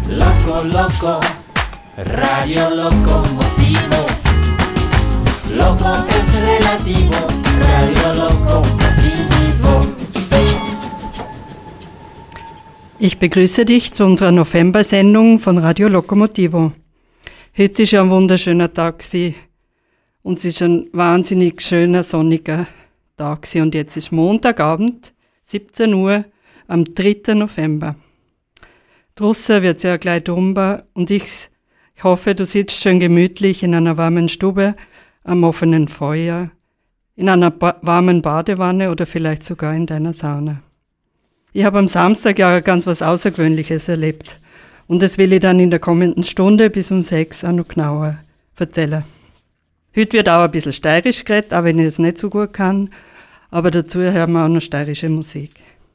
Loco, loco, Radio Locomotivo. Loco es relativo, Radio Locomotivo. Ich begrüße dich zu unserer November-Sendung von Radio Locomotivo. Heute ist ja ein wunderschöner Tag und es ist ein wahnsinnig schöner, sonniger Tag und jetzt ist Montagabend, 17 Uhr, am 3. November. Draussen wird es ja gleich dummer und ich hoffe, du sitzt schön gemütlich in einer warmen Stube, am offenen Feuer, in einer warmen Badewanne oder vielleicht sogar in deiner Sauna. Ich habe am Samstag ja ganz was Außergewöhnliches erlebt und das will ich dann in der kommenden Stunde bis um 6 auch noch genauer erzählen. Heute wird auch ein bisschen steirisch geredet, auch wenn ich es nicht so gut kann, aber dazu hören wir auch noch steirische Musik.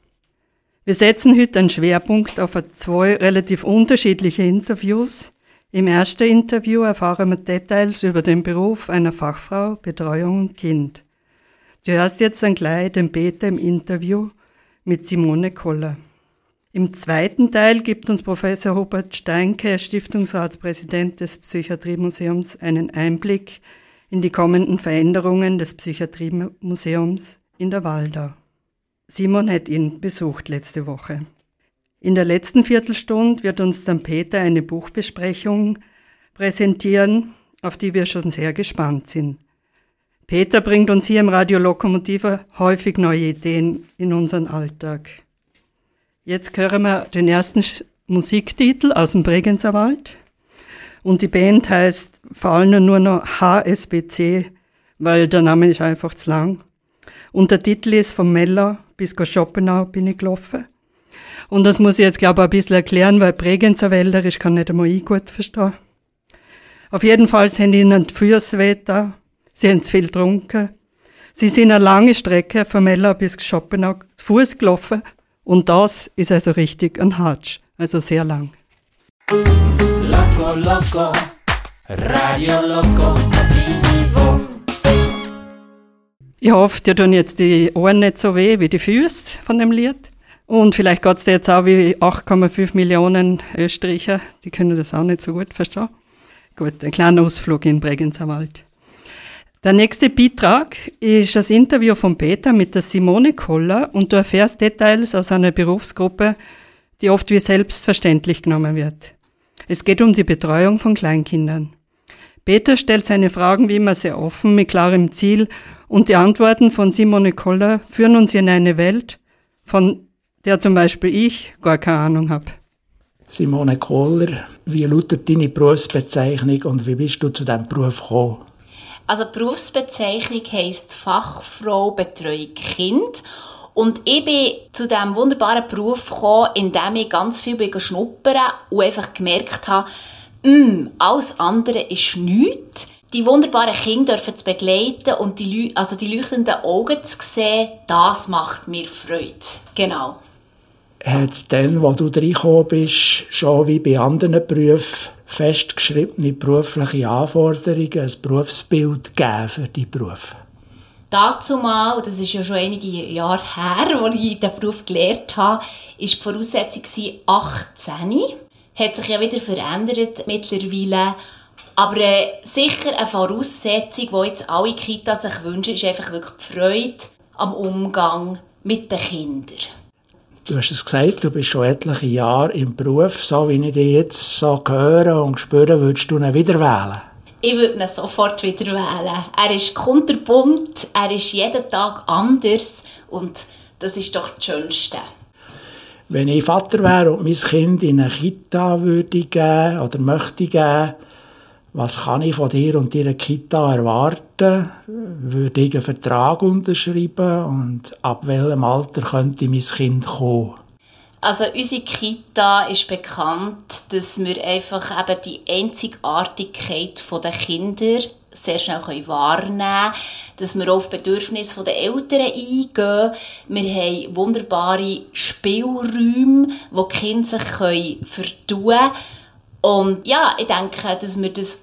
Wir setzen heute einen Schwerpunkt auf 2 relativ unterschiedliche Interviews. Im ersten Interview erfahren wir Details über den Beruf einer Fachfrau, Betreuung und Kind. Du hörst jetzt dann gleich den Peter im Interview mit Simone Koller. Im zweiten Teil gibt uns Professor Hubert Steinke, Stiftungsratspräsident des Psychiatriemuseums, einen Einblick in die kommenden Veränderungen des Psychiatriemuseums in der Waldau. Simon hat ihn besucht letzte Woche. In der letzten Viertelstunde wird uns dann Peter eine Buchbesprechung präsentieren, auf die wir schon sehr gespannt sind. Peter bringt uns hier im Radio Lokomotive häufig neue Ideen in unseren Alltag. Jetzt hören wir den ersten Musiktitel aus dem Bregenzer Wald. Und die Band heißt vor allem nur noch HSBC, weil der Name ist einfach zu lang. Und der Titel ist von Mella bis Schoppenau bin ich gelaufen. Und das muss ich jetzt, glaube ich, ein bisschen erklären, weil Bregenzer Wälderisch kann nicht einmal ich gut verstehen. Auf jeden Fall sind ihnen die Füße weh da. Sie haben zu viel getrunken. Sie sind eine lange Strecke von Mella bis Schoppenau zu Fuß gelaufen. Und das ist also richtig ein Hatsch, also sehr lang. Loco, loco, Radio Locomotivo. Ich hoffe, dir tun jetzt die Ohren nicht so weh wie die Füße von dem Lied. Und vielleicht geht es dir jetzt auch wie 8,5 Millionen Österreicher. Die können das auch nicht so gut verstehen. Gut, ein kleiner Ausflug in Bregenzer Wald. Der nächste Beitrag ist das Interview von Peter mit der Simone Koller und du erfährst Details aus einer Berufsgruppe, die oft wie selbstverständlich genommen wird. Es geht um die Betreuung von Kleinkindern. Peter stellt seine Fragen wie immer sehr offen, mit klarem Ziel und die Antworten von Simone Koller führen uns in eine Welt, von der zum Beispiel ich gar keine Ahnung habe. Simone Koller, wie lautet deine Berufsbezeichnung und wie bist du zu diesem Beruf gekommen? Also die Berufsbezeichnung heisst Fachfrau Betreuung Kind. Und ich bin zu diesem wunderbaren Beruf gekommen, indem ich ganz viel schnuppern und einfach gemerkt habe, alles andere ist nichts. Die wunderbaren Kinder dürfen zu begleiten und die leuchtenden Augen zu sehen, das macht mir Freude. Genau. Hat es dann, als du reingekommen bist, schon wie bei anderen Berufen festgeschriebene berufliche Anforderungen, ein Berufsbild gegeben für die Berufe? Dazu mal, das ist ja schon einige Jahre her, als ich diesen Beruf gelernt habe, war die Voraussetzung 18. Hat sich ja wieder verändert mittlerweile. Aber sicher eine Voraussetzung, die jetzt alle Kitas sich wünschen, ist einfach wirklich die Freude am Umgang mit den Kindern. Du hast es gesagt, du bist schon etliche Jahre im Beruf. So wie ich dich jetzt so höre und spüre, würdest du ihn wieder wählen? Ich würde ihn sofort wieder wählen. Er ist kunterbunt, er ist jeden Tag anders und das ist doch das Schönste. Wenn ich Vater wäre und mein Kind in eine Kita würde geben oder möchte geben, was kann ich von dir und deiner Kita erwarten? Würde ich einen Vertrag unterschreiben und ab welchem Alter könnte mein Kind kommen? Also unsere Kita ist bekannt, dass wir einfach eben die Einzigartigkeit der Kinder sehr schnell wahrnehmen können, dass wir auf die Bedürfnisse der Eltern eingehen. Wir haben wunderbare Spielräume, wo die Kinder sich vertun können. Und ja, ich denke, dass wir das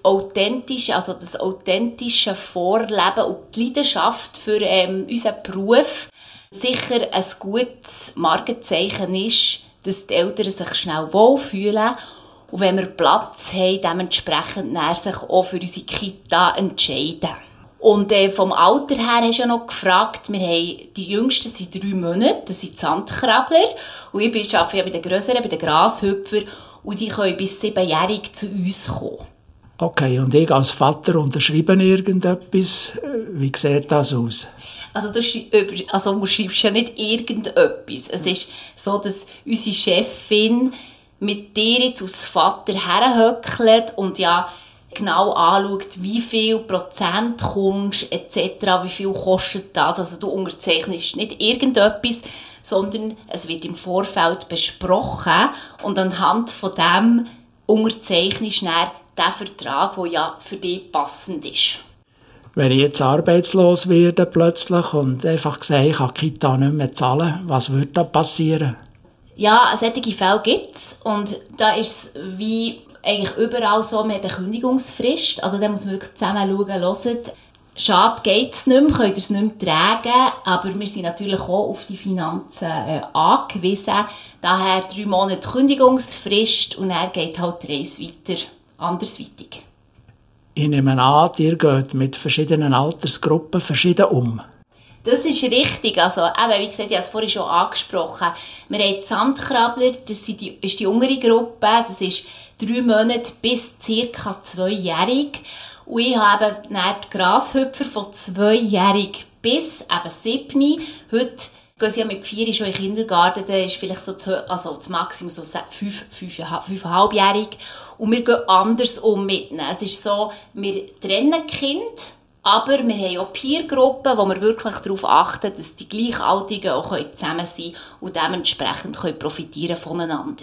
authentische Vorleben und die Leidenschaft für unseren Beruf sicher ein gutes Markenzeichen ist, dass die Eltern sich schnell wohlfühlen Und wenn wir Platz haben, dementsprechend sich auch für unsere Kita entscheiden. Und vom Alter her hast du ja noch gefragt, wir haben, die Jüngsten sind 3 Monate, das sind die Sandkrabler. Und ich arbeite ja bei den Grösseren, bei den Grashüpfer. Und die können bis 7-jährig zu uns kommen. Okay, und ich als Vater unterschreibe irgendetwas. Wie sieht das aus? Also du unterschreibst ja nicht irgendetwas. Es ist so, dass unsere Chefin mit dir jetzt als Vater herhöckelt und ja genau anschaut, wie viel Prozent kommst etc., wie viel kostet das. Also du unterzeichnest nicht irgendetwas, sondern es wird im Vorfeld besprochen und anhand von dem unterzeichnest du dann den Vertrag, der ja für dich passend ist. Wenn ich jetzt arbeitslos werde plötzlich und einfach sage, ich kann die Kita nicht mehr zahlen, was würde da passieren? Ja, solche Fälle gibt es. Und da ist es wie eigentlich überall so, man hat eine Kündigungsfrist. Also da muss man wirklich zusammen schauen, hört, schade geht es nicht mehr, könnt ihr es nicht mehr tragen, aber wir sind natürlich auch auf die Finanzen angewiesen. Daher 3 Monate Kündigungsfrist und dann geht halt die Reise weiter, andersweitig. Ich nehme an, ihr geht mit verschiedenen Altersgruppen verschieden um. Das ist richtig. Also, eben, wie gesagt, ich habe es vorhin schon angesprochen. Wir haben die Sandkrabler, das ist die jüngere Gruppe, das ist 3 Monate bis ca. 2-jährig. Und ich habe dann die Grashüpfer von 2-jährig bis eben 7. Heute gehen sie ja mit 4 schon in den Kindergarten, da ist vielleicht so das Maximum so 5,5-jährig. Und wir gehen anders um mit ihnen. Es ist so, wir trennen Kind, aber wir haben auch Peergruppen, wo wir wirklich darauf achten, dass die Gleichaltrigen auch zusammen sein können und dementsprechend profitieren voneinander.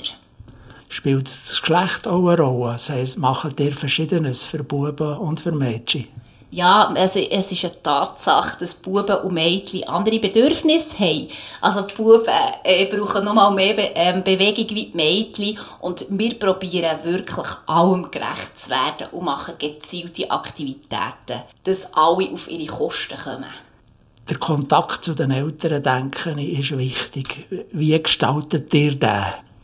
Spielt das Geschlecht auch eine Rolle? Das heisst, macht ihr Verschiedenes für Buben und für Mädchen? Ja, also es ist eine Tatsache, dass Buben und Mädchen andere Bedürfnisse haben. Also die Buben brauchen noch mal mehr Bewegung wie die Mädchen. Und wir probieren wirklich allem gerecht zu werden und machen gezielte Aktivitäten, dass alle auf ihre Kosten kommen. Der Kontakt zu den Eltern, denke ich, ist wichtig. Wie gestaltet ihr den?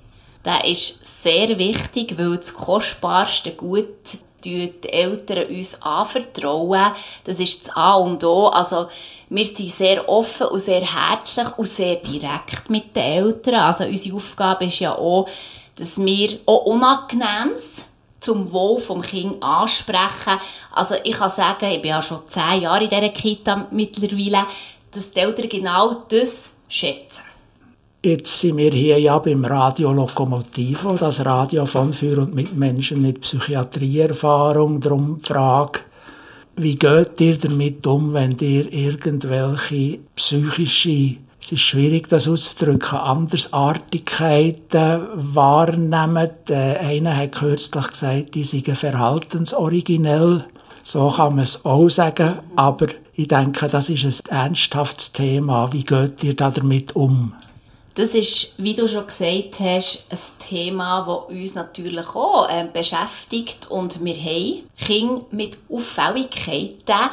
Der ist sehr wichtig, weil das kostbarste Gut die Eltern uns anvertrauen. Das ist das A und O. Also, wir sind sehr offen und sehr herzlich und sehr direkt mit den Eltern. Also, unsere Aufgabe ist ja auch, dass wir auch Unangenehmes zum Wohl des Kindes ansprechen. Also, ich kann sagen, ich bin ja schon 10 Jahre in dieser Kita mittlerweile, dass die Eltern genau das schätzen. Jetzt sind wir hier ja beim Radio Lokomotivo, das Radio von, für und mit Menschen mit Psychiatrieerfahrung. Darum die Frage, wie geht ihr damit um, wenn ihr irgendwelche psychische, es ist schwierig das auszudrücken, Andersartigkeiten wahrnehmt? Einer hat kürzlich gesagt, die seien verhaltensoriginell. So kann man es auch sagen, aber ich denke, das ist ein ernsthaftes Thema. Wie geht ihr damit um? Das ist, wie du schon gesagt hast, ein Thema, das uns natürlich auch beschäftigt. Und wir haben Kinder mit Auffälligkeiten.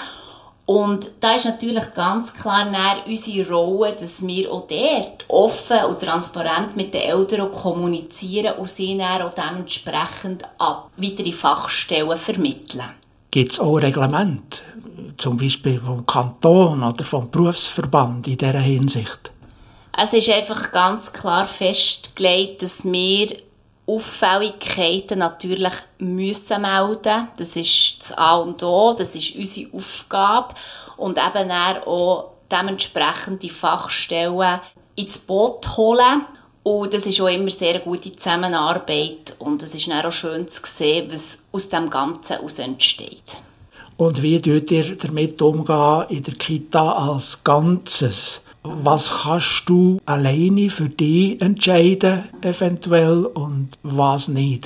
Und da ist natürlich ganz klar unsere Rolle, dass wir auch dort offen und transparent mit den Eltern kommunizieren und sie dann auch dementsprechend an weitere Fachstellen vermitteln. Gibt es auch Reglemente, zum Beispiel vom Kanton oder vom Berufsverband in dieser Hinsicht? Es ist einfach ganz klar festgelegt, dass wir Auffälligkeiten natürlich melden müssen. Das ist das A und O, das ist unsere Aufgabe. Und eben auch dementsprechend die Fachstellen ins Boot holen. Und das ist auch immer sehr eine gute Zusammenarbeit. Und es ist dann auch schön zu sehen, was aus dem Ganzen heraus entsteht. Und wie geht ihr damit umgehen in der Kita als Ganzes? Was kannst du alleine für dich entscheiden, eventuell, und was nicht?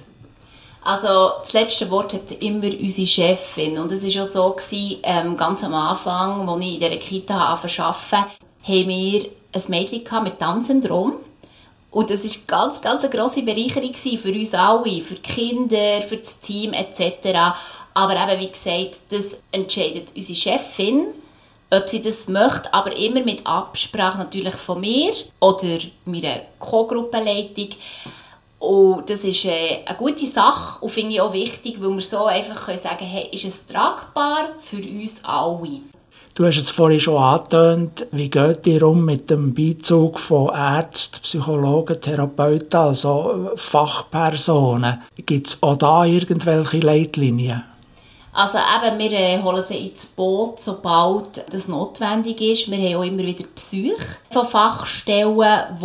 Also das letzte Wort hat immer unsere Chefin. Und es war auch so, ganz am Anfang, als ich in dieser Kita arbeiten, haben wir ein Mädchen mit Down-Syndrom. Und das war ganz eine grosse Bereicherung für uns alle, für die Kinder, für das Team etc. Aber eben, wie gesagt, das entscheidet unsere Chefin, ob sie das möchte, aber immer mit Absprache natürlich von mir oder meiner Co-Gruppenleitung. Und das ist eine gute Sache und finde ich auch wichtig, weil wir so einfach sagen können, hey, ist es tragbar für uns alle? Du hast es vorhin schon angetönt, wie geht ihr mit dem Beizug von Ärzten, Psychologen, Therapeuten, also Fachpersonen? Gibt es auch da irgendwelche Leitlinien? Also eben, wir holen sie ins Boot, sobald das notwendig ist. Wir haben auch immer wieder Psyche von Fachstellen,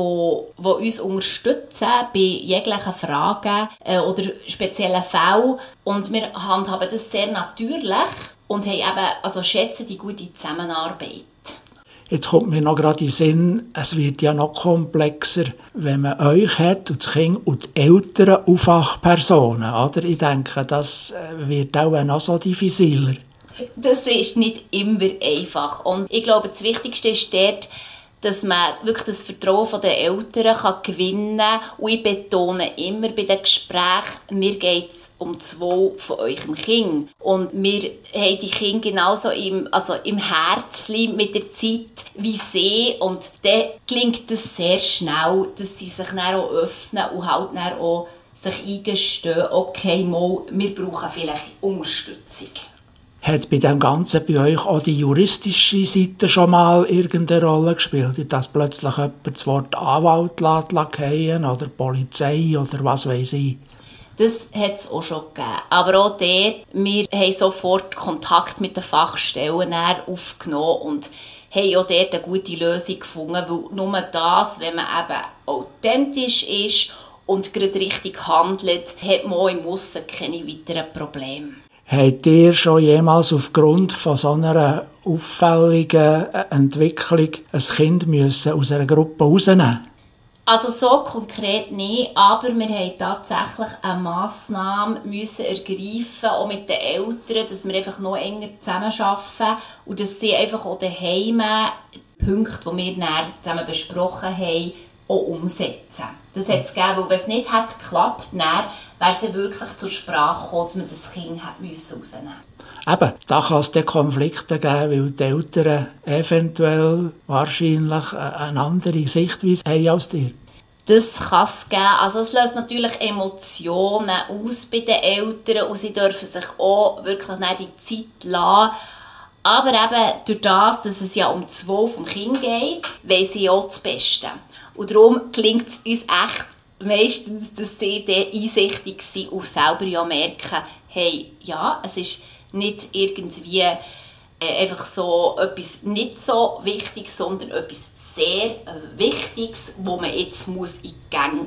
die uns unterstützen bei jeglichen Fragen oder speziellen Fällen. Und wir handhaben das sehr natürlich und haben eben, schätzen die gute Zusammenarbeit. Jetzt kommt mir noch gerade in den Sinn, es wird ja noch komplexer, wenn man euch hat und das Kind und die Eltern und Fachpersonen, oder? Ich denke, das wird auch noch so diffiziler. Das ist nicht immer einfach. Und ich glaube, das Wichtigste ist dort, dass man wirklich das Vertrauen der Eltern gewinnen kann. Und ich betone immer bei den Gesprächen, mir geht es um das Wohl von eurem Kind. Und wir haben die Kinder genauso im Herzchen mit der Zeit wie sie. Und dann gelingt es sehr schnell, dass sie sich dann auch öffnen und halt dann auch sich eingestehen, okay, mal, wir brauchen vielleicht Unterstützung. Hat bei dem Ganzen bei euch auch die juristische Seite schon mal irgendeine Rolle gespielt? Dass plötzlich jemand das Wort Anwalt fallen oder Polizei oder was weiss ich? Das hat es auch schon gegeben. Aber auch dort, wir haben sofort Kontakt mit den Fachstellen aufgenommen und haben auch dort eine gute Lösung gefunden, weil nur das, wenn man eben authentisch ist und gerade richtig handelt, hat man auch im Aussen keine weiteren Probleme. Habt ihr schon jemals aufgrund von so einer auffälligen Entwicklung ein Kind aus einer Gruppe rausnehmen? Also so konkret nicht, aber wir haben tatsächlich eine Massnahme müssen ergreifen, auch mit den Eltern, dass wir einfach noch enger zusammenarbeiten und dass sie einfach auch daheim die Punkte, die wir dann zusammen besprochen haben, auch umsetzen. Das hat es gegeben, weil wenn es nicht hat geklappt, dann wäre es wirklich zur Sprache gekommen, dass man das Kind rausnehmen musste. Eben, da kann es Konflikte geben, weil die Eltern eventuell wahrscheinlich eine andere Sichtweise haben als dir. Das kann es geben. Also es löst natürlich Emotionen aus bei den Eltern und sie dürfen sich auch wirklich nicht die Zeit lassen. Aber eben durch das, dass es ja um das Wohl des Kindes geht, wollen sie auch das Beste. Und darum gelingt es uns echt meistens, dass sie dann einsichtig sind und selber ja merken, hey, ja, es ist nicht irgendwie einfach so etwas nicht so Wichtiges, sondern etwas sehr Wichtiges, wo man jetzt muss in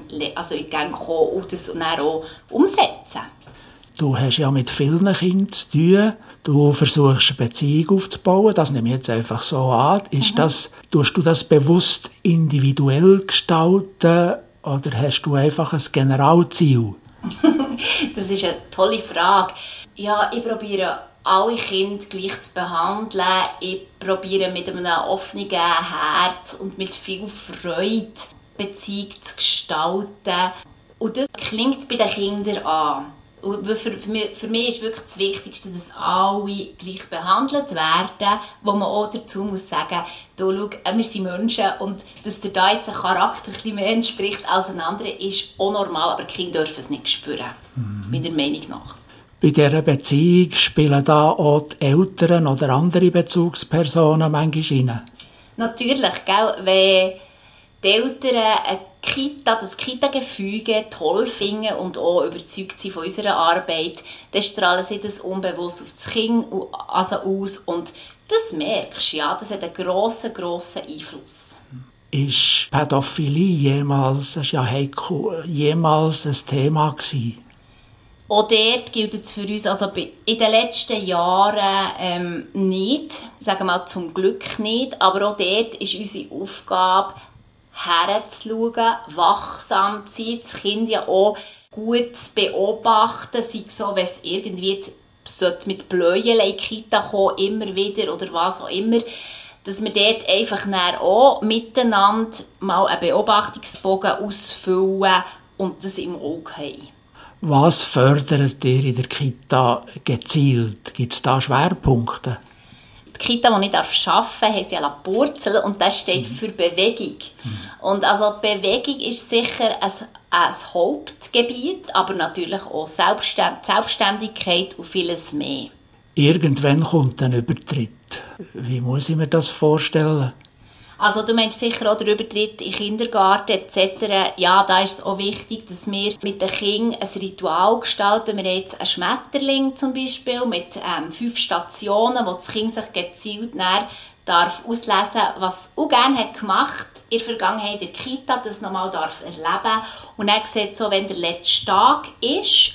die Gänge kommen und das dann auch umsetzen. Du hast ja mit vielen Kindern zu tun. Du versuchst eine Beziehung aufzubauen. Das nehme ich jetzt einfach so an. Tust du das bewusst individuell gestalten oder hast du einfach ein Generalziel? Das ist eine tolle Frage. Ja, ich probiere alle Kinder gleich zu behandeln. Ich probiere mit einem offenen Herz und mit viel Freude Beziehung zu gestalten. Und das klingt bei den Kindern an. Und für mich ist wirklich das Wichtigste, dass alle gleich behandelt werden, wo man auch dazu muss sagen, schau, wir sind Menschen und dass der da jetzt ein Charakter ein bisschen mehr entspricht als ein anderer, ist auch normal, aber die Kinder dürfen es nicht spüren, meiner Meinung nach. Bei dieser Beziehung spielen da auch die Eltern oder andere Bezugspersonen manchmal rein? Natürlich, gell? Wenn die Eltern das Kita-Gefüge toll finden und auch überzeugt sind von unserer Arbeit, dann strahlen sie das unbewusst auf das Kind aus und das merkst du, ja, das hat einen grossen Einfluss. Ist Pädophilie jemals ein Thema gewesen? Auch dort gilt es für uns, also in den letzten Jahren nicht, sagen wir mal zum Glück nicht, aber auch dort ist unsere Aufgabe, herzuschauen, wachsam zu sein, das Kind ja auch gut zu beobachten, sei es so, wenn es irgendwie mit Bläuen in die Kita kommen, immer wieder oder was auch immer, dass wir dort einfach auch miteinander mal einen Beobachtungsbogen ausfüllen und das im Auge haben. Was fördert ihr in der Kita gezielt? Gibt es da Schwerpunkte? Die Kita, die ich arbeiten darf, heisst ja La Purzel und das steht für Bewegung. Und also Bewegung ist sicher ein Hauptgebiet, aber natürlich auch Selbstständigkeit und vieles mehr. Irgendwann kommt ein Übertritt. Wie muss ich mir das vorstellen? Also du meinst sicher auch den Übertritt in den Kindergarten etc. Ja, da ist es auch wichtig, dass wir mit den Kindern ein Ritual gestalten. Wir haben jetzt einen Schmetterling zum Beispiel mit 5 Stationen, wo das Kind sich gezielt darf auslesen, was es auch gerne hat gemacht in der Vergangenheit in der Kita, das nochmal erleben. Und dann sieht so, wenn der letzte Tag ist.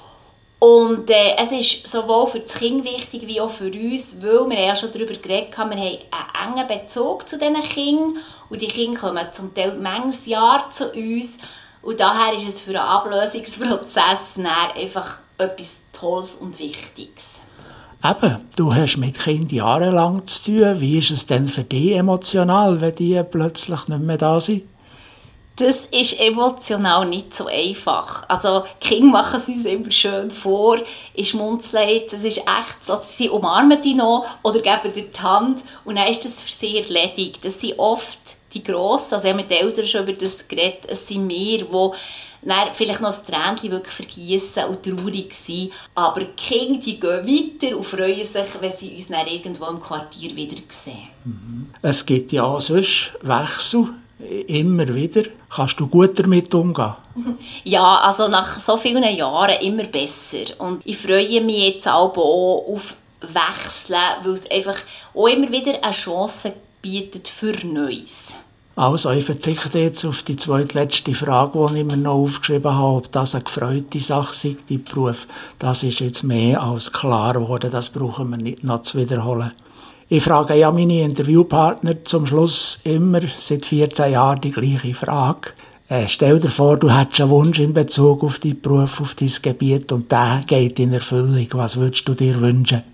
Und es ist sowohl für das Kind wichtig wie auch für uns, weil wir ja schon darüber geredet haben, wir haben einen engen Bezug zu diesen Kindern und die Kinder kommen zum Teil manches Jahr zu uns und daher ist es für einen Ablösungsprozess einfach etwas Tolles und Wichtiges. Eben, du hast mit Kindern jahrelang zu tun. Wie ist es denn für dich emotional, wenn die plötzlich nicht mehr da sind? Das ist emotional nicht so einfach. Also, die Kinder machen es uns immer schön vor, ich schmunzeln, das ist echt so, sie umarmen dich noch oder geben dir die Hand und dann ist das für sie erledigt. Das sind oft die Grossen, also ich habe mit den Eltern schon über das geredet, es sind wir, die dann vielleicht noch ein Tränchen wirklich vergiessen und traurig sind. Aber die Kinder, die gehen weiter und freuen sich, wenn sie uns dann irgendwo im Quartier wieder sehen. Es gibt ja auch sonst Wechsel. Immer wieder. Kannst du gut damit umgehen? Ja, also nach so vielen Jahren immer besser. Und ich freue mich jetzt auch auf Wechseln, weil es einfach auch immer wieder eine Chance bietet für Neues. Also, ich verzichte jetzt auf die zweitletzte Frage, die ich mir noch aufgeschrieben habe, ob das eine gefreute Sache sei, dein Beruf. Das ist jetzt mehr als klar geworden, das brauchen wir nicht noch zu wiederholen. Ich frage ja meine Interviewpartner zum Schluss immer seit 14 Jahren die gleiche Frage. Stell dir vor, du hättest einen Wunsch in Bezug auf deinen Beruf, auf dein Gebiet und der geht in Erfüllung. Was würdest du dir wünschen?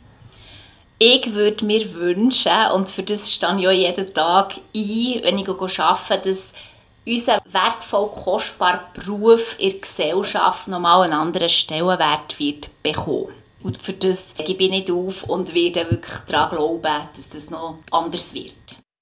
Ich würde mir wünschen, und für das stehe ich auch jeden Tag ein, wenn ich arbeite, dass unser wertvoll, kostbarer Beruf in der Gesellschaft nochmal einen anderen Stellenwert wird bekommen. Und für das gebe ich nicht auf und werde wirklich daran glauben, dass das noch anders wird.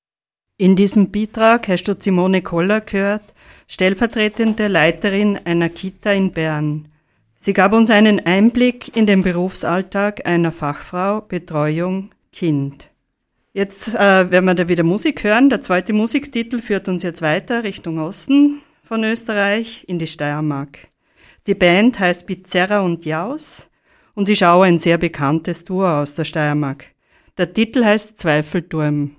In diesem Beitrag hast du Simone Koller gehört, stellvertretende Leiterin einer Kita in Bern. Sie gab uns einen Einblick in den Berufsalltag einer Fachfrau Betreuung Kind. Jetzt werden wir da wieder Musik hören. Der zweite Musiktitel führt uns jetzt weiter Richtung Osten von Österreich in die Steiermark. Die Band heißt Bizerra und Jaus. Und ist auch ein sehr bekanntes Duo aus der Steiermark. Der Titel heißt Zweifelturm.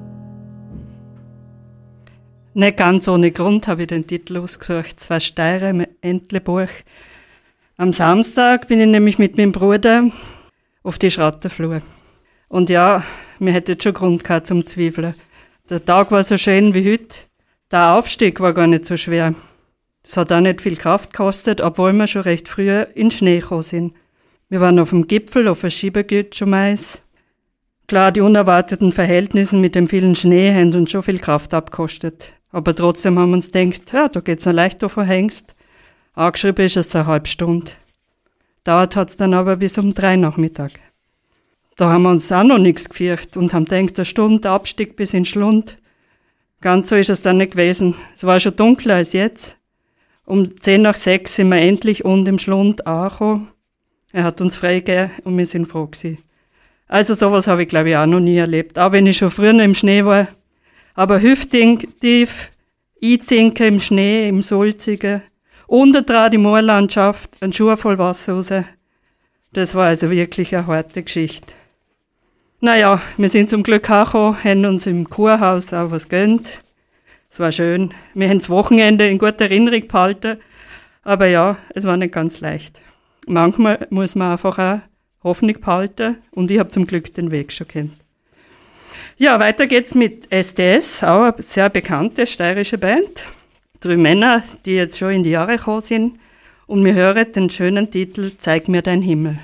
Nicht ganz ohne Grund habe ich den Titel ausgesucht. Zwei Steirer im Entlebuch. Am Samstag bin ich nämlich mit meinem Bruder auf die Schrattenflur. Und ja, wir hätten schon Grund gehabt zum Zweifeln. Der Tag war so schön wie heute. Der Aufstieg war gar nicht so schwer. Es hat auch nicht viel Kraft gekostet, obwohl wir schon recht früh in den Schnee gekommen sind. Wir waren auf dem Gipfel, auf der Schiebergüt schon mais. Klar, die unerwarteten Verhältnisse mit dem vielen Schnee haben uns schon viel Kraft abgekostet. Aber trotzdem haben wir uns gedacht, ja, da geht's noch leicht auf den Hengst. Angeschrieben ist es eine halbe Stunde. Dauert hat's dann aber bis um 3 Nachmittag. Da haben wir uns auch noch nichts gefürchtet und haben gedacht, eine Stunde Abstieg bis in Schlund. Ganz so ist es dann nicht gewesen. Es war schon dunkler als jetzt. Um 5:10 sind wir endlich unten im Schlund angekommen. Er hat uns freigegeben und wir sind froh gewesen. Also sowas habe ich, glaube ich, auch noch nie erlebt. Auch wenn ich schon früher im Schnee war. Aber hüfttief, einzinken im Schnee, im Sulzigen. Unten dran die Moorlandschaft, ein Schuh voll Wasser raus. Das war also wirklich eine harte Geschichte. Naja, wir sind zum Glück angekommen, haben uns im Kurhaus auch was gönnt. Es war schön. Wir haben das Wochenende in guter Erinnerung behalten. Aber ja, es war nicht ganz leicht. Manchmal muss man einfach auch Hoffnung behalten und ich habe zum Glück den Weg schon kennt. Ja, weiter geht's mit STS, auch eine sehr bekannte steirische Band. 3 Männer, die jetzt schon in die Jahre gekommen sind und wir hören den schönen Titel Zeig mir dein Himmel.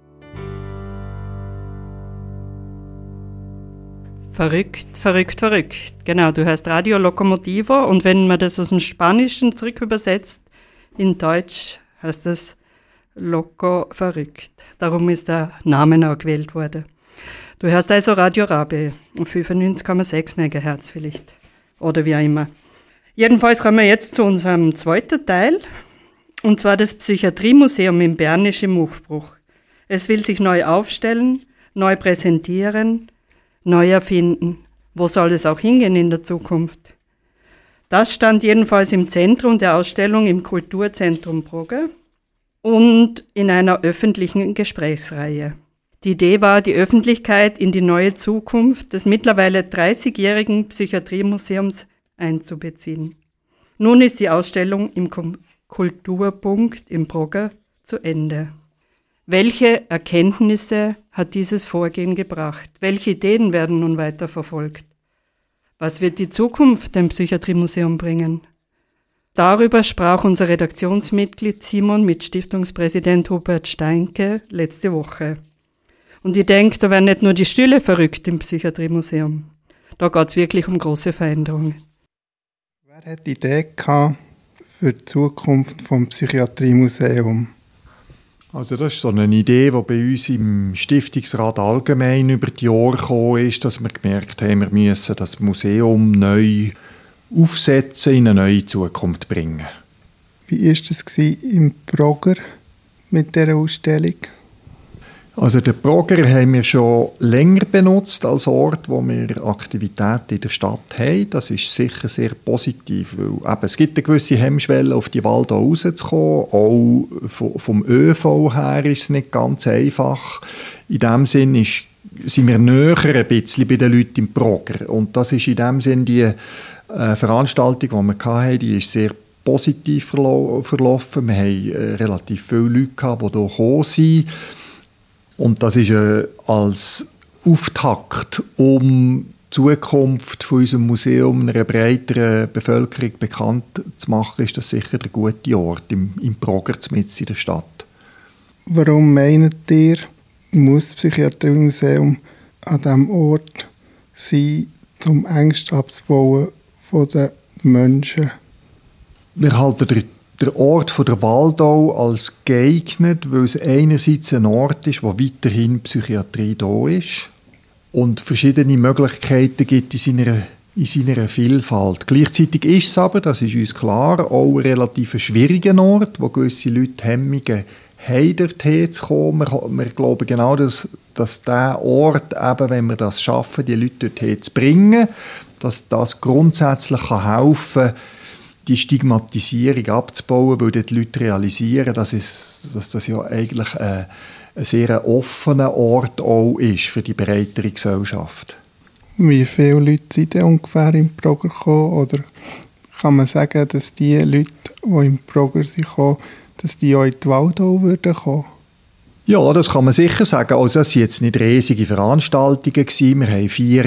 Verrückt, verrückt, verrückt. Genau, du hörst Radio Locomotivo und wenn man das aus dem Spanischen zurück übersetzt, in Deutsch heißt das Loco verrückt. Darum ist der Name auch gewählt worden. Du hörst also Radio Rabe auf 95,6 MHz vielleicht. Oder wie auch immer. Jedenfalls kommen wir jetzt zu unserem zweiten Teil. Und zwar das Psychiatriemuseum in Bern ist im Aufbruch. Es will sich neu aufstellen, neu präsentieren, neu erfinden. Wo soll es auch hingehen in der Zukunft? Das stand jedenfalls im Zentrum der Ausstellung im Kulturzentrum Brugge und in einer öffentlichen Gesprächsreihe. Die Idee war, die Öffentlichkeit in die neue Zukunft des mittlerweile 30-jährigen Psychiatriemuseums einzubeziehen. Nun ist die Ausstellung im Kulturpunkt im Brugge zu Ende. Welche Erkenntnisse hat dieses Vorgehen gebracht? Welche Ideen werden nun weiter verfolgt? Was wird die Zukunft dem Psychiatriemuseum bringen? Darüber sprach unser Redaktionsmitglied Simon mit Stiftungspräsident Hubert Steinke letzte Woche. Und ich denke, da werden nicht nur die Stühle verrückt im Psychiatriemuseum. Da geht es wirklich um große Veränderungen. Wer hat die Idee gehabt für die Zukunft des Psychiatriemuseums? Also das ist so eine Idee, die bei uns im Stiftungsrat allgemein über die Jahre gekommen ist, dass wir gemerkt haben, wir müssen das Museum neu aufsetzen, in eine neue Zukunft bringen. Wie war das im Brugger mit dieser Ausstellung? Also den Brugger haben wir schon länger benutzt als Ort, wo wir Aktivitäten in der Stadt haben. Das ist sicher sehr positiv, weil eben, es gibt eine gewisse Hemmschwelle, auf die Waldau rauszukommen. Auch vom ÖV her ist es nicht ganz einfach. In dem Sinn sind wir näher ein bisschen bei den Leuten im Brugger. Und das ist in dem Sinn die Veranstaltung, die wir hatten, die ist sehr positiv verlaufen. Wir haben relativ viele Leute gehabt, die hier gekommen sind. Und das ist als Auftakt, um die Zukunft von unserem Museum einer breiteren Bevölkerung bekannt zu machen, ist das sicher der gute Ort im Brugger, mitten in der Stadt. Warum meint ihr, muss das Psychiatriemuseum an diesem Ort sein, um Ängste abzubauen von den Menschen? Wir halten der Ort von der Waldau als geeignet, weil es einerseits ein Ort ist, wo weiterhin Psychiatrie da ist und verschiedene Möglichkeiten gibt in seiner Vielfalt. Gleichzeitig ist es aber, das ist uns klar, auch ein relativ schwieriger Ort, wo gewisse Leute Hemmungen haben, dorthin zu kommen. Wir glauben genau, dass dieser Ort, eben, wenn wir das schaffen, die Leute dorthin zu bringen, dass das grundsätzlich helfen kann, die Stigmatisierung abzubauen, weil die Leute realisieren, dass das ja eigentlich ein sehr offener Ort auch ist für die breitere Gesellschaft. Wie viele Leute sind denn ungefähr im Brugger gekommen? Oder kann man sagen, dass die Leute, die im Brugger sind gekommen, dass die auch in die Waldau würden kommen? Ja, das kann man sicher sagen. Also das waren jetzt nicht riesige Veranstaltungen gewesen. Wir haben 4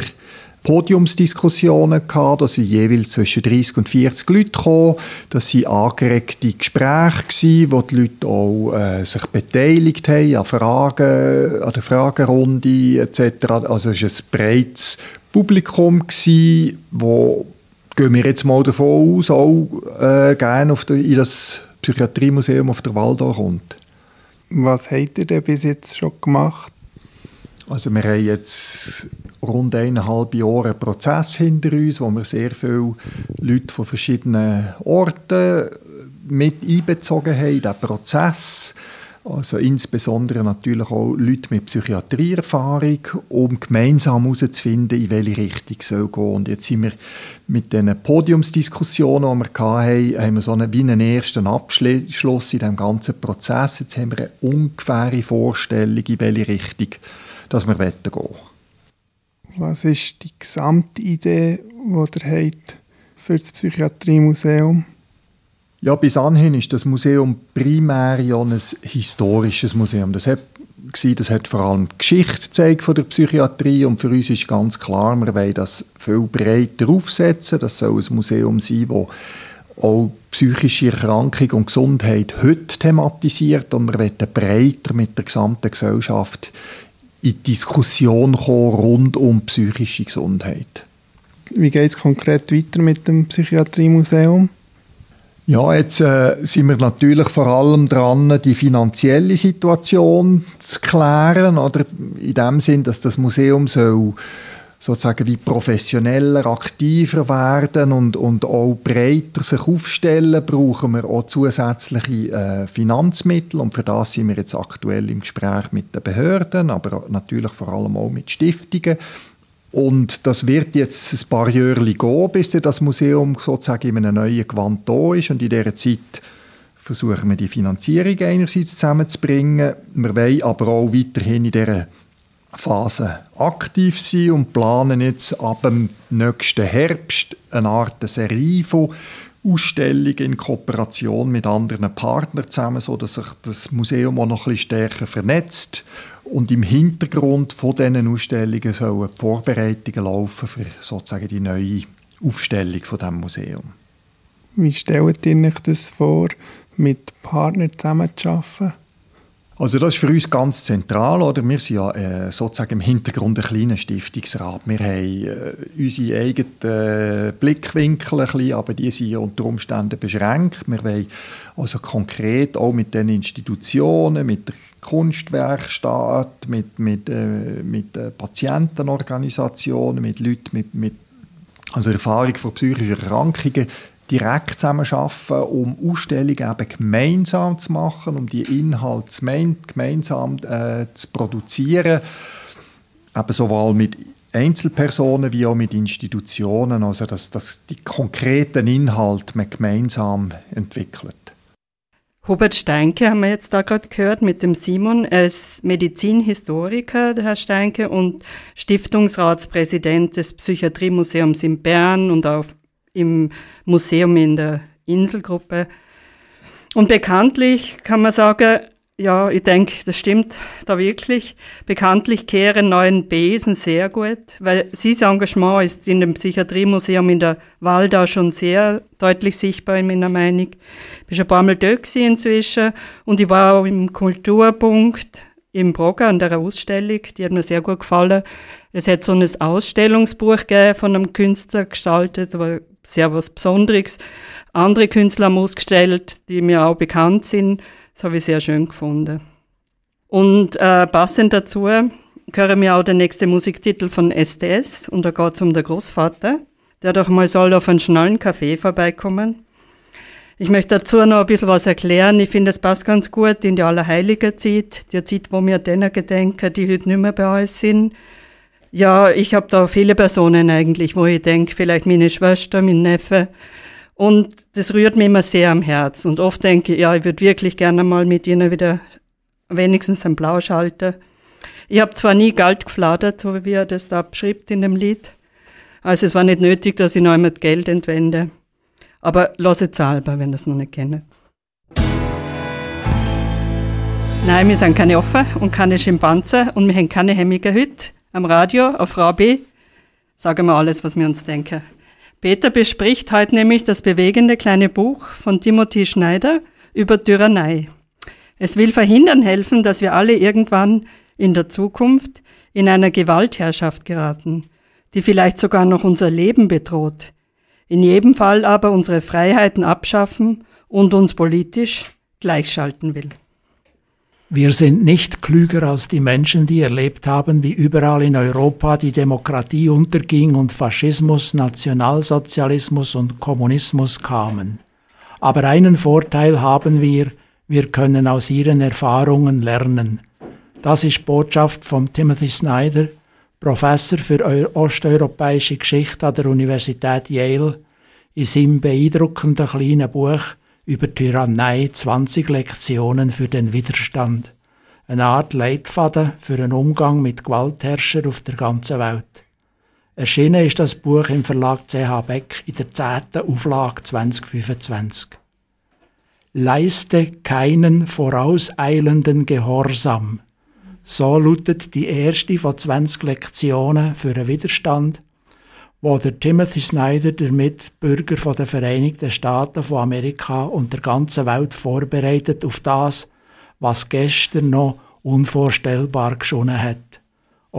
Podiumsdiskussionen gehabt, da sind jeweils zwischen 30 und 40 Leute gekommen. Das waren angeregte Gespräche gewesen, wo die Leute auch sich beteiligt haben an Fragen, an der Fragerunde etc. Also es war ein breites Publikum gewesen, wo, gehen wir jetzt mal davon aus, auch gerne in das Psychiatriemuseum auf der Waldau kommt. Was habt ihr denn bis jetzt schon gemacht? Also wir haben jetzt rund 1,5 Jahre einen Prozess hinter uns, wo wir sehr viele Leute von verschiedenen Orten mit einbezogen haben in diesen Prozess. Also insbesondere natürlich auch Leute mit Psychiatrieerfahrung, um gemeinsam herauszufinden, in welche Richtung es gehen soll. Und jetzt sind wir mit diesen Podiumsdiskussionen, die wir hatten, haben wir so wie einen ersten Abschluss in diesem ganzen Prozess. Jetzt haben wir eine ungefähre Vorstellung, in welche Richtung dass wir gehen wollen. Was ist die Gesamtidee, die ihr habt für das Psychiatriemuseum? Ja, bis anhin ist das Museum primär ja ein historisches Museum. Das hat vor allem die Geschichte gezeigt von der Psychiatrie und für uns ist ganz klar, wir wollen das viel breiter aufsetzen. Das soll ein Museum sein, das auch psychische Erkrankung und Gesundheit heute thematisiert und wir wollen breiter mit der gesamten Gesellschaft in die Diskussion kommen rund um psychische Gesundheit. Wie geht es konkret weiter mit dem Psychiatriemuseum? Ja, jetzt sind wir natürlich vor allem dran, die finanzielle Situation zu klären, oder in dem Sinn, dass das Museum soll sozusagen wie professioneller, aktiver werden und auch breiter sich aufstellen, brauchen wir auch zusätzliche Finanzmittel, und für das sind wir jetzt aktuell im Gespräch mit den Behörden, aber natürlich vor allem auch mit Stiftungen. Und das wird jetzt ein paar Jahre gehen, bis das Museum sozusagen in einem neuen Gewand da ist. Und in dieser Zeit versuchen wir, die Finanzierung einerseits zusammenzubringen. Wir wollen aber auch weiterhin in dieser Phase aktiv sein und planen jetzt ab dem nächsten Herbst eine Art Serie von Ausstellungen in Kooperation mit anderen Partnern zusammen, sodass sich das Museum auch noch ein bisschen stärker vernetzt. Und im Hintergrund von diesen Ausstellungen sollen die Vorbereitungen laufen für sozusagen die neue Aufstellung von diesem Museum. Wie stellt ihr euch das vor, mit Partnern zusammenzuarbeiten? Also das ist für uns ganz zentral. Oder? Wir sind ja sozusagen im Hintergrund ein kleiner Stiftungsrat. Wir haben unsere eigenen Blickwinkel, ein bisschen, aber die sind unter Umständen beschränkt. Wir wollen also konkret auch mit den Institutionen, mit der Kunstwerkstatt, mit Patientenorganisationen, mit Leuten mit also Erfahrung von psychischen Erkrankungen direkt zusammenarbeiten, um Ausstellungen eben gemeinsam zu machen, um die Inhalte gemeinsam zu produzieren, eben sowohl mit Einzelpersonen wie auch mit Institutionen, also dass die konkreten Inhalte man gemeinsam entwickelt. Hubert Steinke haben wir jetzt da gerade gehört mit dem Simon. Er ist Medizinhistoriker, der Herr Steinke, und Stiftungsratspräsident des Psychiatriemuseums in Bern und auch im Museum in der Inselgruppe. Und bekanntlich kann man sagen, ja, ich denke, das stimmt da wirklich, bekanntlich kehren neuen Besen sehr gut, weil sein Engagement ist in dem Psychiatriemuseum in der Waldau schon sehr deutlich sichtbar in meiner Meinung. Ich bin schon ein paar Mal dort inzwischen und ich war auch im Kulturpunkt im Brogga an der Ausstellung, die hat mir sehr gut gefallen. Es hat so ein Ausstellungsbuch gegeben von einem Künstler gestaltet, war sehr was Besonderes. Andere Künstler haben ausgestellt, die mir auch bekannt sind. Das habe ich sehr schön gefunden. Und passend dazu hören wir auch den nächsten Musiktitel von STS. Und da geht es um den Großvater, der doch mal soll auf einen schnellen Café vorbeikommen. Ich möchte dazu noch ein bisschen was erklären. Ich finde, es passt ganz gut in die Allerheiligen Zeit, die Zeit, wo wir denen gedenken, die heute nicht mehr bei uns sind. Ja, ich habe da viele Personen eigentlich, wo ich denke, vielleicht meine Schwester, mein Neffe. Und das rührt mir immer sehr am Herz. Und oft denke ich, ja, ich würde wirklich gerne mal mit ihnen wieder wenigstens einen Plausch halten. Ich habe zwar nie Geld gefladert, so wie er das da beschreibt in dem Lied. Also es war nicht nötig, dass ich noch einmal Geld entwende. Aber lasst selber, wenn ihr es noch nicht kennt. Nein, wir sind keine Affen und keine Schimpansen und wir haben keine Hemmungen heute. Am Radio, auf RAB, sagen wir alles, was wir uns denken. Peter bespricht heute nämlich das bewegende kleine Buch von Timothy Schneider über Tyrannei. Es will verhindern helfen, dass wir alle irgendwann in der Zukunft in einer Gewaltherrschaft geraten, die vielleicht sogar noch unser Leben bedroht. In jedem Fall aber unsere Freiheiten abschaffen und uns politisch gleichschalten will. Wir sind nicht klüger als die Menschen, die erlebt haben, wie überall in Europa die Demokratie unterging und Faschismus, Nationalsozialismus und Kommunismus kamen. Aber einen Vorteil haben wir können aus ihren Erfahrungen lernen. Das ist Botschaft von Timothy Snyder, Professor für osteuropäische Geschichte an der Universität Yale, in seinem beeindruckenden kleinen Buch über Tyrannei 20 Lektionen für den Widerstand. Eine Art Leitfaden für einen Umgang mit Gewaltherrschern auf der ganzen Welt. Erschienen ist das Buch im Verlag CH Beck in der 10. Auflage 2025. Leiste keinen vorauseilenden Gehorsam. So lautet die erste von 20 Lektionen für einen Widerstand, wo der Timothy Snyder damit Bürger von den Vereinigten Staaten von Amerika und der ganzen Welt vorbereitet auf das, was gestern noch unvorstellbar geschonnen hat.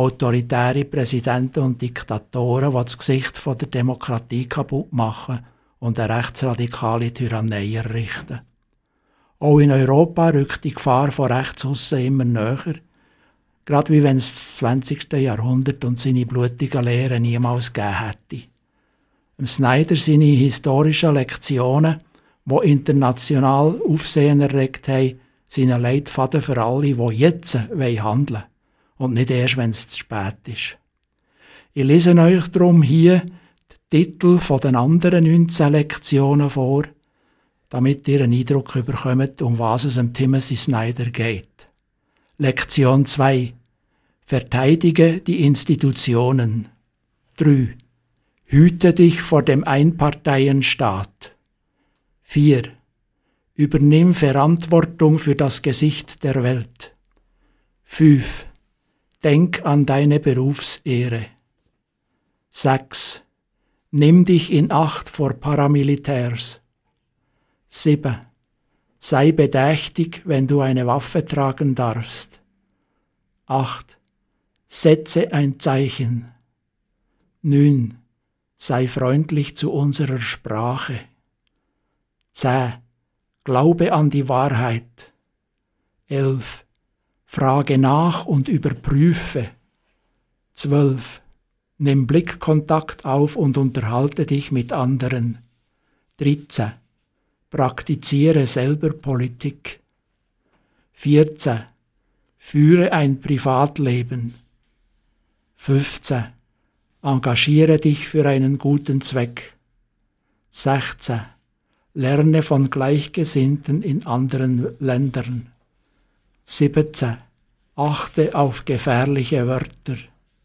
Autoritäre Präsidenten und Diktatoren, die das Gesicht von der Demokratie kaputt machen und eine rechtsradikale Tyrannei errichten. Auch in Europa rückt die Gefahr von rechts aussen immer näher, gerade wie wenn es das 20. Jahrhundert und seine blutigen Lehren niemals gegeben hätte. Snyder seine historischen Lektionen, die international Aufsehen erregt haben, sind ein Leitfaden für alle, die jetzt handeln wollen und nicht erst, wenn es zu spät ist. Ich lese euch darum hier die Titel von den anderen 19 Lektionen vor, damit ihr einen Eindruck bekommt, um was es Timothy Snyder geht. Lektion 2. Verteidige die Institutionen. 3. Hüte dich vor dem Einparteienstaat. 4. Übernimm Verantwortung für das Gesicht der Welt. 5. Denk an deine Berufsehre. 6. Nimm dich in Acht vor Paramilitärs. 7. Sei bedächtig, wenn du eine Waffe tragen darfst. 8. Setze ein Zeichen. 9. Sei freundlich zu unserer Sprache. 10. Glaube an die Wahrheit. 11. Frage nach und überprüfe. 12. Nimm Blickkontakt auf und unterhalte dich mit anderen. 13. Praktiziere selber Politik. 14. Führe ein Privatleben. 15. Engagiere dich für einen guten Zweck. 16. Lerne von Gleichgesinnten in anderen Ländern. 17. Achte auf gefährliche Wörter.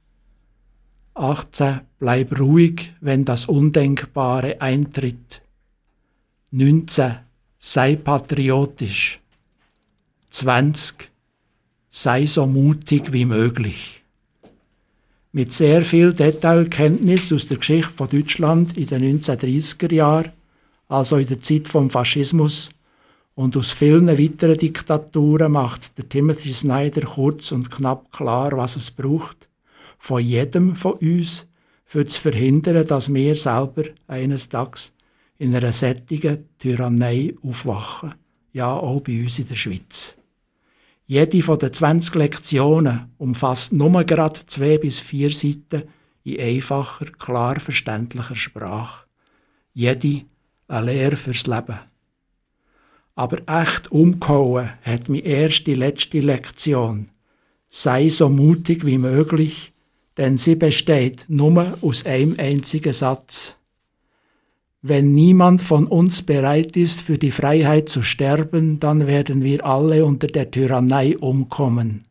18. Bleib ruhig, wenn das Undenkbare eintritt. 19. Sei patriotisch. 20. Sei so mutig wie möglich. Mit sehr viel Detailkenntnis aus der Geschichte von Deutschland in den 1930er Jahren, also in der Zeit vom Faschismus, und aus vielen weiteren Diktaturen macht der Timothy Snyder kurz und knapp klar, was es braucht, von jedem von uns, für zu verhindern, dass wir selber eines Tages in einer solchen Tyrannei aufwachen. Ja, auch bei uns in der Schweiz. Jede von den 20 Lektionen umfasst nur gerade 2 bis 4 Seiten in einfacher, klar verständlicher Sprache. Jede eine Lehre fürs Leben. Aber echt umgehauen hat mich erst die letzte Lektion. Sei so mutig wie möglich, denn sie besteht nur aus einem einzigen Satz. Wenn niemand von uns bereit ist, für die Freiheit zu sterben, dann werden wir alle unter der Tyrannei umkommen.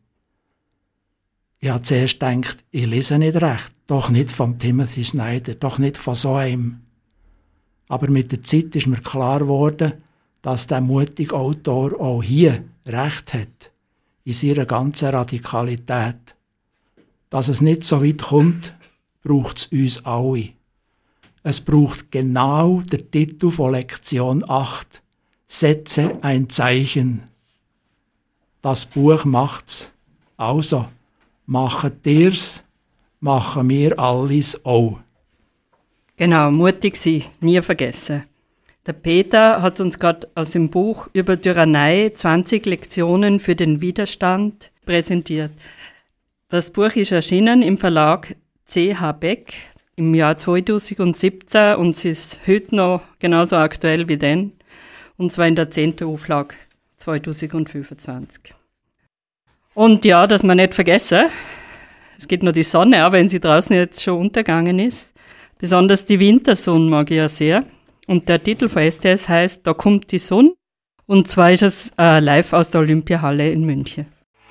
Ich habe zuerst gedacht, ich lese nicht recht, doch nicht von Timothy Snyder, doch nicht von so einem. Aber mit der Zeit ist mir klar geworden, dass der mutige Autor auch hier recht hat, in seiner ganzen Radikalität. Dass es nicht so weit kommt, braucht es uns alle. Es braucht genau den Titel von Lektion 8. Setze ein Zeichen. Das Buch macht's. Also, machet ihr's, machen wir alles auch. Genau, mutig sein, nie vergessen. Der Peter hat uns gerade aus dem Buch über Tyrannei 20 Lektionen für den Widerstand präsentiert. Das Buch ist erschienen im Verlag C.H. Beck im Jahr 2017 und es ist heute noch genauso aktuell wie dann, und zwar in der 10. Auflage 2025. Und ja, dass wir nicht vergessen, es gibt noch die Sonne, auch wenn sie draußen jetzt schon untergegangen ist. Besonders die Wintersonne mag ich ja sehr. Und der Titel von STS heißt Da kommt die Sonne. Und zwar ist es live aus der Olympiahalle in München.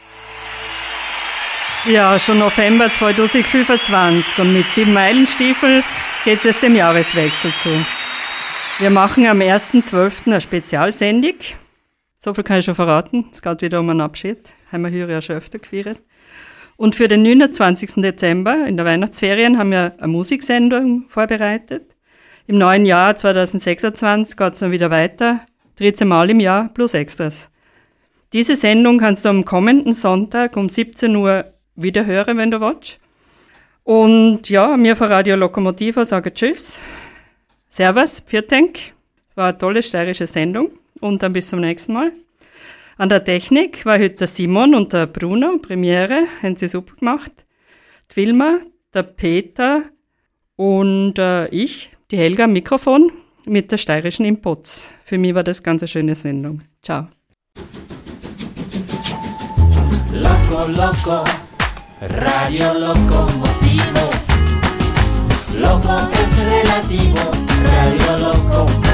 Ja, schon November 2025 und mit 7 Meilenstiefel geht es dem Jahreswechsel zu. Wir machen am 1.12. eine Spezialsendung. So viel kann ich schon verraten. Es geht wieder um einen Abschied. Haben wir hier ja schon öfter gefeiert. Und für den 29. Dezember in der Weihnachtsferien haben wir eine Musiksendung vorbereitet. Im neuen Jahr 2026 geht es dann wieder weiter. 13 Mal im Jahr plus Extras. Diese Sendung kannst du am kommenden Sonntag um 17 Uhr wieder hören, wenn du willst. Und ja, wir von Radio Lokomotivo sagen Tschüss. Servus, vielen Dank. War eine tolle steirische Sendung und dann bis zum nächsten Mal. An der Technik war heute der Simon und der Bruno, Premiere, haben sie super gemacht. Die Wilma, der Peter und ich, die Helga am Mikrofon mit der steirischen Inputs. Für mich war das ganz eine schöne Sendung. Ciao. Loco, loco, Radio Locomotivo. Loco es relativo, Radio Loco.